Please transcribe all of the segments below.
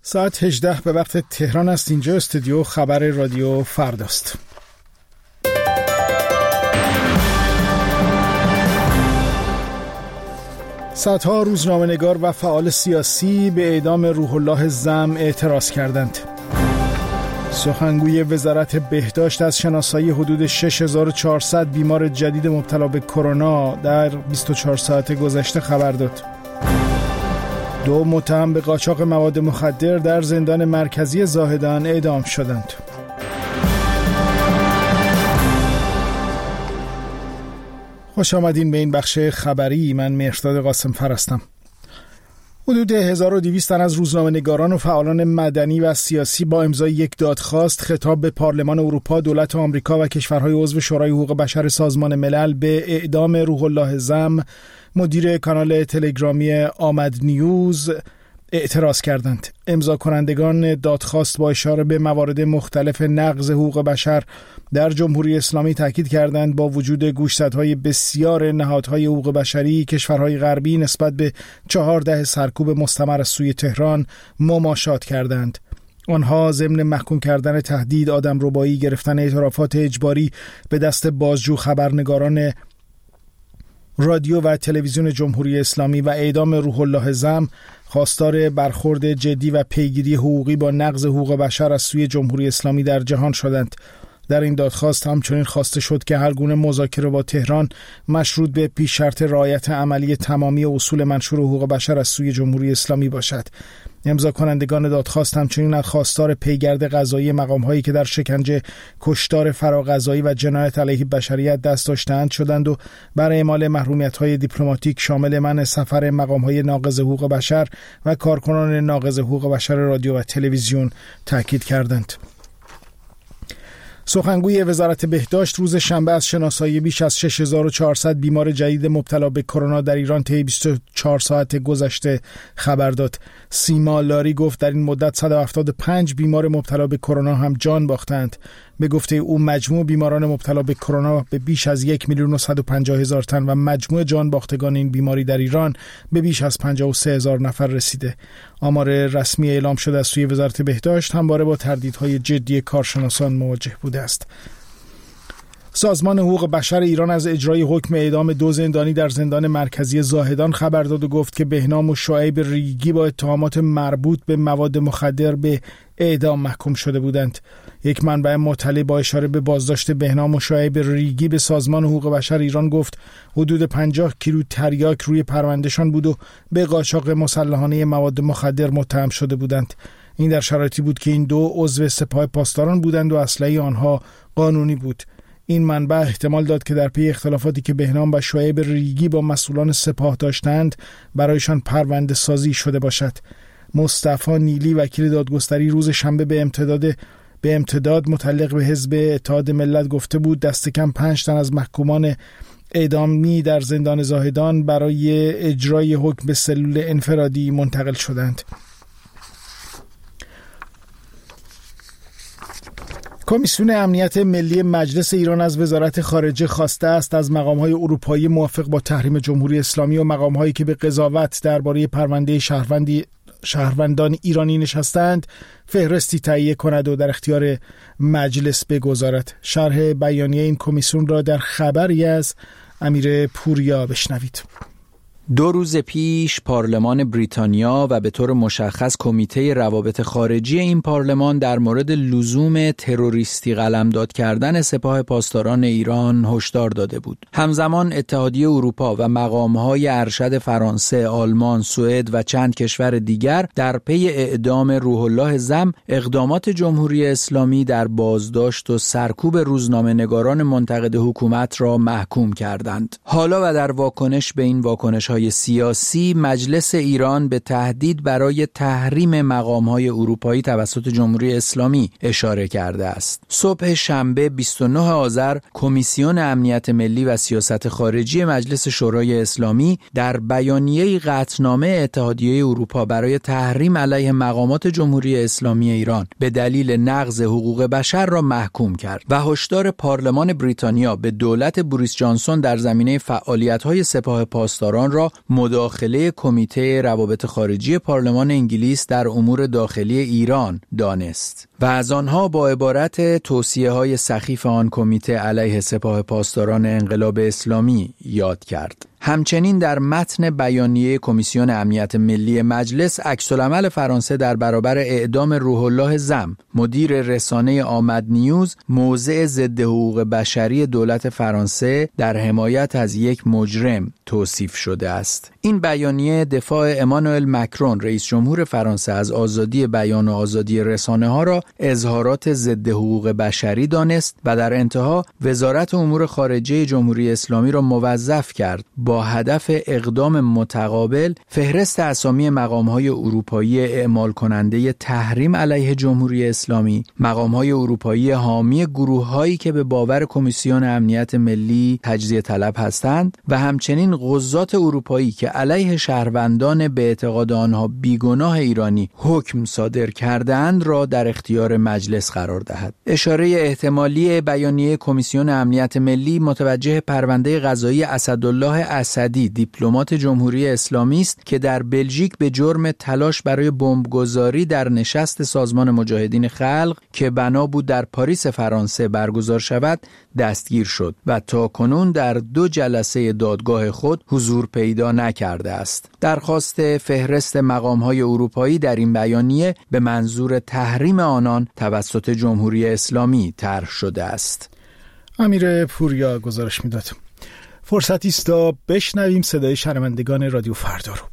ساعت 18 به وقت تهران است. اینجا استودیو خبر رادیو فرداست. صدها روزنامه‌نگار و فعال سیاسی به اعدام روح الله زم اعتراض کردند. سخنگوی وزارت بهداشت از شناسایی حدود 6400 بیمار جدید مبتلا به کرونا در 24 ساعت گذشته خبر داد. 2 متهم به قاچاق مواد مخدر در زندان مرکزی زاهدان اعدام شدند. خوش آمدین به این بخش خبری. من مهرداد قاسم فر هستم. حدود 1200 تن از روزنامه‌نگاران و فعالان مدنی و سیاسی با امضای یک دادخواست خطاب به پارلمان اروپا، دولت آمریکا و کشورهای عضو شورای حقوق بشر سازمان ملل به اعدام روح الله زم، مدیر کانال تلگرامی آمد نیوز، اعتراض کردند. امضا کنندگان دادخواست با اشاره به موارد مختلف نقض حقوق بشر در جمهوری اسلامی تاکید کردند با وجود گوشزدهای بسیار نهادهای حقوق بشری، کشورهای غربی نسبت به 14 سرکوب مستمر از سوی تهران مماشات کردند. آنها ضمن محکوم کردن تهدید، آدمربایی، گرفتن اعترافات اجباری به دست بازجو خبرنگاران رادیو و تلویزیون جمهوری اسلامی و اعدام روح الله زم، خواستار برخورد جدی و پیگیری حقوقی با نقض حقوق بشر از سوی جمهوری اسلامی در جهان شدند. در این دادخواست همچنین خواسته شد که هر گونه مذاکره با تهران مشروط به پیش شرط رعایت عملی تمامی اصول منشور حقوق بشر از سوی جمهوری اسلامی باشد. امضا کنندگان دادخواست همچنین از خواستار پیگرد قضایی مقام‌هایی که در شکنجه، کشتار فراقضایی و جنایت علیه بشریت دست داشتند شدند و برای اعمال محرومیت‌های دیپلماتیک شامل منع سفر مقام‌های ناقض حقوق بشر و کارکنان ناقض حقوق بشر رادیو و تلویزیون تاکید کردند. سخنگوی وزارت بهداشت روز شنبه از شناسایی بیش از 6400 بیمار جدید مبتلا به کرونا در ایران طی 24 ساعت گذشته خبر داد. سیما لاری گفت در این مدت 175 بیمار مبتلا به کرونا هم جان باختند. به گفته او مجموع بیماران مبتلا به کرونا به بیش از 1,150,000 تن و مجموع جان باختگان این بیماری در ایران به بیش از 53,000 نفر رسیده. آمار رسمی اعلام شده از سوی وزارت بهداشت همواره با تردیدهای جدی کارشناسان مواجه بوده است. سازمان حقوق بشر ایران از اجرای حکم اعدام 2 زندانی در زندان مرکزی زاهدان خبر داد و گفت که بهنام و شعیب ریگی با اتهامات مربوط به مواد مخدر به اعدام محکوم شده بودند. یک منبع مطلع با اشاره به بازداشت بهنام و شعیب ریگی به سازمان حقوق بشر ایران گفت حدود 50 کیلو تریاک روی پروندهشان بود و به قاچاق مسلحانه مواد مخدر متهم شده بودند. این در شرایطی بود که این 2 عضو سپاه پاسداران بودند و اسلحه آنها قانونی بود. این منبع احتمال داد که در پی اختلافاتی که بهنام و شعیب ریگی با مسئولان سپاه داشتند برایشان پرونده سازی شده باشد. مصطفی نیلی وکیل دادگستری روز شنبه به امتداد متعلق به حزب اتحاد ملت گفته بود دست کم 5 تن از محکومان اعدامی در زندان زاهدان برای اجرای حکم به سلول انفرادی منتقل شدند. کمیسیون امنیت ملی مجلس ایران از وزارت خارجه خواسته است از مقام‌های اروپایی موافق با تحریم جمهوری اسلامی و مقام‌هایی که به قضاوت درباره پرونده شهروندان ایرانی نشستند فهرستی تهیه کند و در اختیار مجلس بگذارد. شرح بیانیه این کمیسیون را در خبری از امیر پوریا بشنوید. 2 روز پیش پارلمان بریتانیا و به طور مشخص کمیته روابط خارجی این پارلمان در مورد لزوم تروریستی قلمداد کردن سپاه پاسداران ایران هشدار داده بود. همزمان اتحادیه اروپا و مقام‌های ارشد فرانسه، آلمان، سوئد و چند کشور دیگر در پی اعدام روح الله زم اقدامات جمهوری اسلامی در بازداشت و سرکوب روزنامه‌نگاران منتقد حکومت را محکوم کردند. حالا و در واکنش به این واکنش‌های سیاسی، مجلس ایران به تهدید برای تحریم مقام‌های اروپایی توسط جمهوری اسلامی اشاره کرده است. صبح شنبه 29 آذر کمیسیون امنیت ملی و سیاست خارجی مجلس شورای اسلامی در بیانیه‌ای قطعنامه اتحادیه اروپا برای تحریم علیه مقامات جمهوری اسلامی ایران به دلیل نقض حقوق بشر را محکوم کرد و هشدار پارلمان بریتانیا به دولت بوریس جانسون در زمینه فعالیت‌های سپاه پاسداران را را مداخله کمیته روابط خارجی پارلمان انگلیس در امور داخلی ایران دانست و از آنها با عبارت توصیه‌های سخیف آن کمیته علیه سپاه پاسداران انقلاب اسلامی یاد کرد. همچنین در متن بیانیه کمیسیون امنیت ملی مجلس عکس‌العمل فرانسه در برابر اعدام روح الله زم، مدیر رسانه آمد نیوز، موضع ضد حقوق بشری دولت فرانسه در حمایت از یک مجرم توصیف شده است. این بیانیه دفاع امانوئل مکرون رئیس جمهور فرانسه از آزادی بیان و آزادی رسانه ها را اظهارات ضد حقوق بشری دانست و در انتها وزارت امور خارجه جمهوری اسلامی را موظف کرد با هدف اقدام متقابل فهرست اسامی مقام‌های اروپایی اعمال کننده تحریم علیه جمهوری اسلامی، مقام‌های اروپایی حامی گروه‌هایی که به باور کمیسیون امنیت ملی تجزیه طلب هستند و همچنین قضات اروپایی که علیه شهروندان به اعتقاد آنها بیگناه ایرانی حکم صادر کردند را در اختیار مجلس قرار دهد. اشاره احتمالی بیانیه کمیسیون امنیت ملی متوجه پرونده قضایی اسدالله اسدی دیپلمات جمهوری اسلامی است که در بلژیک به جرم تلاش برای بمبگذاری در نشست سازمان مجاهدین خلق که بنا بود در پاریس فرانسه برگزار شود دستگیر شد و تاکنون در 2 جلسه دادگاه خود حضور پیدا نکرده است. درخواست فهرست مقام‌های اروپایی در این بیانیه به منظور تحریم آنان توسط جمهوری اسلامی طرح شده است. امیر پوریا گزارش میداد. فرصتی است تا بشنویم صدای شنوندگان رادیو فردا رو.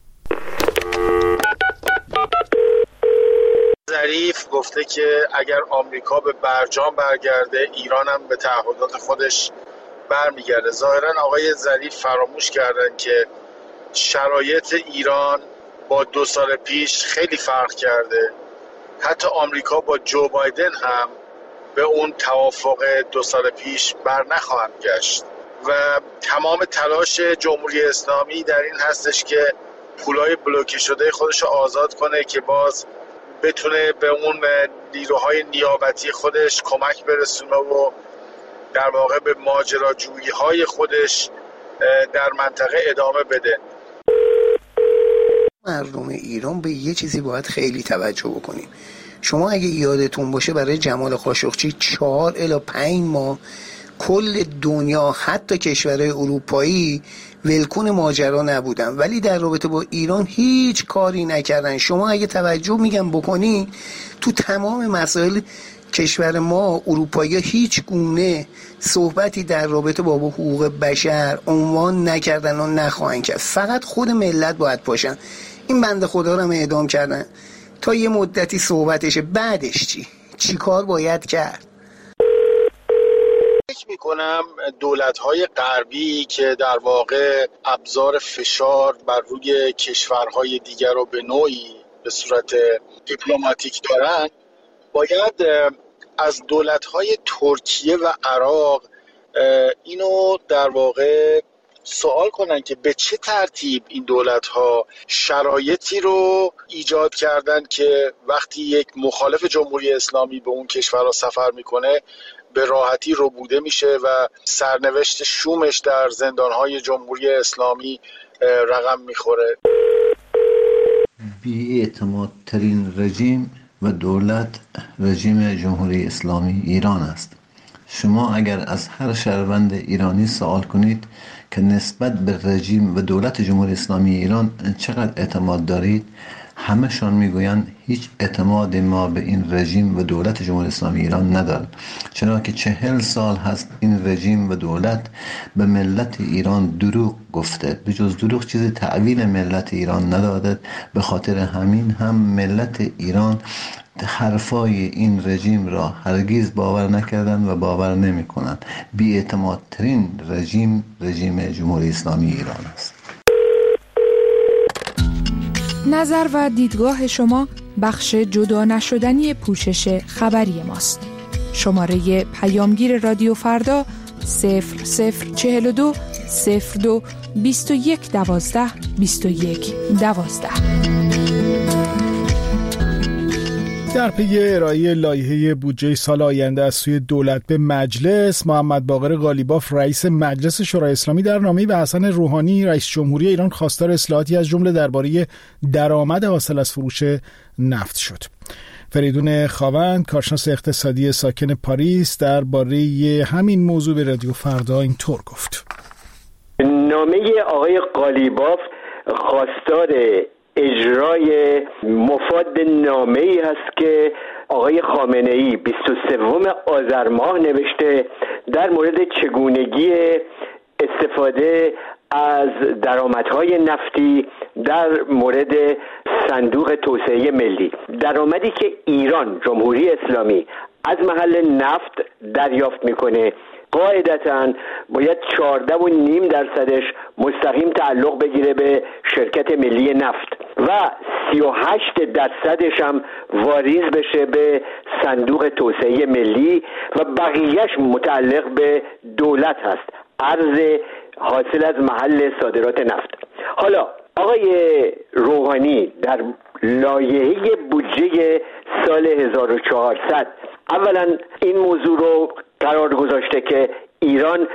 ظریف گفته که اگر آمریکا به برجام برگرده، ایران هم به تعهدات خودش برمیگرده. ظاهرا آقای ظریف فراموش کردن که شرایط ایران با 2 سال پیش خیلی فرق کرده. حتی آمریکا با جو بایدن هم به اون توافق 2 سال پیش بر نخواهند گشت و تمام تلاش جمهوری اسلامی در این هستش که پولای بلوکه شده خودش رو آزاد کنه که باز بتونه به اون نیروهای نیابتی خودش کمک برسونه و در واقع به ماجراجویی های خودش در منطقه ادامه بده. مردم ایران به یه چیزی باید خیلی توجه بکنیم. شما اگه یادتون باشه برای جمال خاشقچی 4 الی 5 ماه کل دنیا حتی کشورهای اروپایی ولکن ماجرا نبودن، ولی در رابطه با ایران هیچ کاری نکردن. شما اگه توجه میگم بکنی تو تمام مسائل کشور ما اروپایی هیچ گونه صحبتی در رابطه با حقوق بشر عنوان نکردن و نخواهند کرد. فقط خود ملت باید پاشن. این بنده خدا رو هم اعدام کردن تا یه مدتی صحبتشه، بعدش چی کار باید کرد؟ فکر میکنم دولت‌های غربی که در واقع ابزار فشار بر روی کشورهای دیگر رو به نوعی به صورت دیپلماتیک دارن، باید از دولت‌های ترکیه و عراق اینو در واقع سوال کنن که به چه ترتیب این دولت‌ها شرایطی رو ایجاد کردن که وقتی یک مخالف جمهوری اسلامی به اون کشورها سفر میکنه به راحتی ربوده میشه و سرنوشت شومش در زندان‌های جمهوری اسلامی رقم میخوره. بی‌اعتمادترین رژیم و دولت رژیم جمهوری اسلامی ایران است. شما اگر از هر شهروند ایرانی سوال کنید که نسبت به رژیم و دولت جمهوری اسلامی ایران چقدر اعتماد دارید، همشون میگویند هیچ اعتماد ما به این رژیم و دولت جمهوری اسلامی ایران ندارد، چرا که 40 سال هست این رژیم و دولت به ملت ایران دروغ گفته، به جز دروغ چیزی تحویل ملت ایران نداده. به خاطر همین هم ملت ایران حرفای این رژیم را هرگز باور نکردند و باور نمی کنند. بی‌اعتمادترین رژیم جمهوری اسلامی ایران است. نظر و دیدگاه شما بخش جدا نشدنی پوشش خبری ماست. شماره پیامگیر رادیو فردا 0042 02 21 12 21 12. در پی ارائه لایحه بودجه سال آینده از سوی دولت به مجلس، محمد باقر قالیباف رئیس مجلس شورای اسلامی در نامه‌ای به حسن روحانی رئیس جمهوری ایران خواستار اصلاحاتی از جمله درباره درآمد حاصل از فروش نفت شد. فریدون خاوند، کارشناس اقتصادی ساکن پاریس، درباره همین موضوع به رادیو فردا اینطور گفت: نامه آقای قالیباف خواستار اجرای مفاد نامه‌ای هست که آقای خامنه‌ای 23 آذر ماه نوشته در مورد چگونگی استفاده از درآمدهای نفتی در مورد صندوق توسعه ملی. درآمدی که ایران جمهوری اسلامی از محل نفت دریافت میکنه قاعدتاً باید 14.5% مستقیم تعلق بگیره به شرکت ملی نفت و 38% هم واریز بشه به صندوق توسعه ملی و بقیهش متعلق به دولت هست، ارز حاصل از محل صادرات نفت. حالا آقای روحانی در لایحه بودجه سال 1400 اولا این موضوع رو قرار گذاشته که ایران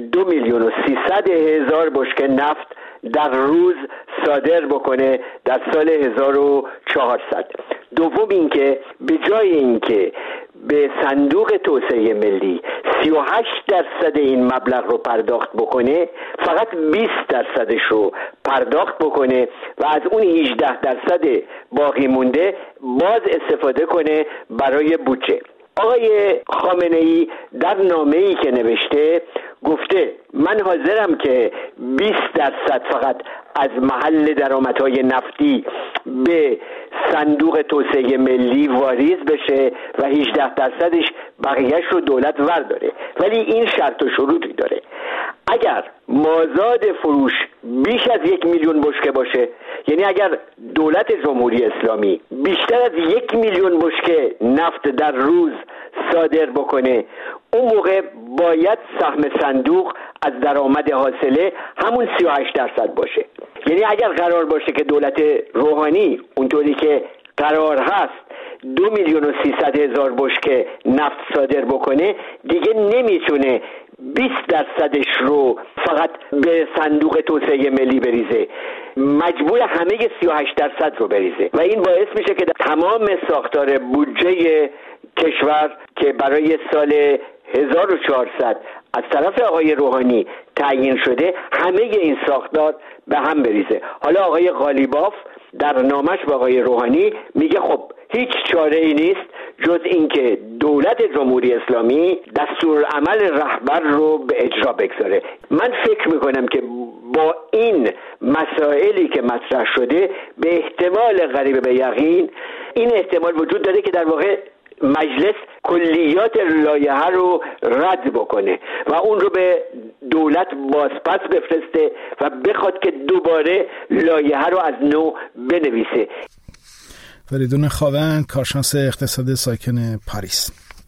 2,300,000 بشکه نفت در روز صادر بکنه در سال 1400. دوم اینکه به جای اینکه به صندوق توسعه ملی 38% این مبلغ رو پرداخت بکنه، فقط 20% رو پرداخت بکنه و از اون 18% باقی مونده باز استفاده کنه برای بودجه. آقای خامنه‌ای در نامه‌ای که نوشته گفته من حاضرم که 20% فقط از محل درآمدهای نفتی به صندوق توسعه ملی واریز بشه و 18%ش بقیهش رو دولت ورداره، ولی این شرط و شروطی داره. اگر مازاد فروش بیش از 1,000,000 بشکه باشه، یعنی اگر دولت جمهوری اسلامی بیشتر از 1,000,000 بشکه نفت در روز صادر بکنه، اون موقع باید سهم صندوق از درآمد حاصله همون 38% باشه. یعنی اگر قرار باشه که دولت روحانی اونطوری که قرار هست 2,300,000 بشکه نفت صادر بکنه، دیگه نمیتونه 20%ش رو فقط به صندوق توسعه ملی بریزه، مجبور همه 38% رو بریزه و این باعث میشه که تمام ساختار بودجه کشور که برای سال 1400 از طرف آقای روحانی تعیین شده، همه این ساختار به هم بریزه. حالا آقای قالیباف در نامش با آقای روحانی میگه خب هیچ چاره ای نیست جز اینکه دولت جمهوری اسلامی دستورالعمل رهبر رو به اجرا بگذاره. من فکر میکنم که با این مسائلی که مطرح شده به احتمال قریب به یقین این احتمال وجود داره که در واقع مجلس کلیات لایحه رو رد بکنه و اون رو به دولت بازپس بفرسته و بخواد که دوباره لایحه رو از نو بنویسه. فریدون خاوند، کارشناس اقتصاد ساکن پاریس.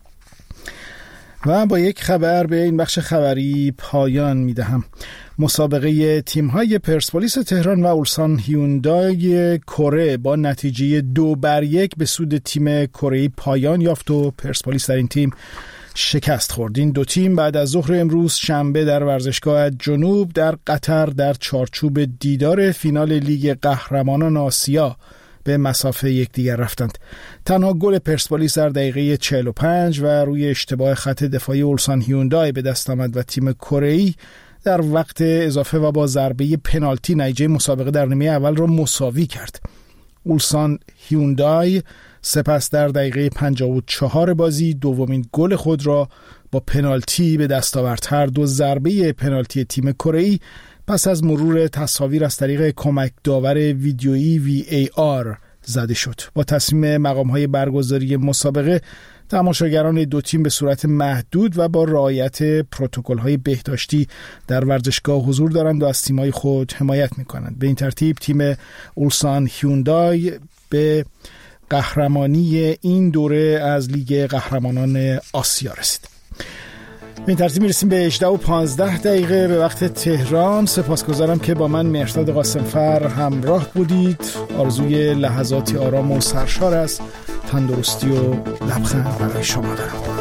و با یک خبر به این بخش خبری پایان میدهم. مسابقه تیم‌های پرسپولیس تهران و اولسان هیوندای کره با نتیجه 2-1 به سود تیم کره‌ای پایان یافت و پرسپولیس در این تیم شکست خورد. این دو تیم بعد از ظهر امروز شنبه در ورزشگاه جنوب در قطر در چارچوب دیدار فینال لیگ قهرمانان آسیا به مسافه یکدیگر رفتند. تنها گل پرسپولیس در دقیقه 45 و روی اشتباه خط دفاعی اولسان هیوندای به دست آمد و تیم کره‌ای در وقت اضافه و با ضربه پنالتی نتیجه مسابقه در نیمه اول را مساوی کرد. اولسان هیوندای سپس در دقیقه 54 بازی دومین گل خود را با پنالتی به دست آورد. هر دو ضربه پنالتی تیم کره‌ای پس از مرور تصاویر از طریق کمک داور ویدیویی VAR زده شد. با تصمیم مقام‌های برگزاری مسابقه، تماشاگران دو تیم به صورت محدود و با رعایت پروتکل‌های بهداشتی در ورزشگاه حضور دارند و از تیم‌های خود حمایت می‌کنند. به این ترتیب تیم اولسان هیوندای به قهرمانی این دوره از لیگ قهرمانان آسیا رسید. به این ترتیب میرسیم به 18:15 به وقت تهران. سپاسگزارم که با من مهرداد قاسمفر همراه بودید. آرزوی لحظاتی آرام و سرشار از تندرستی و لبخند برای شما دارم.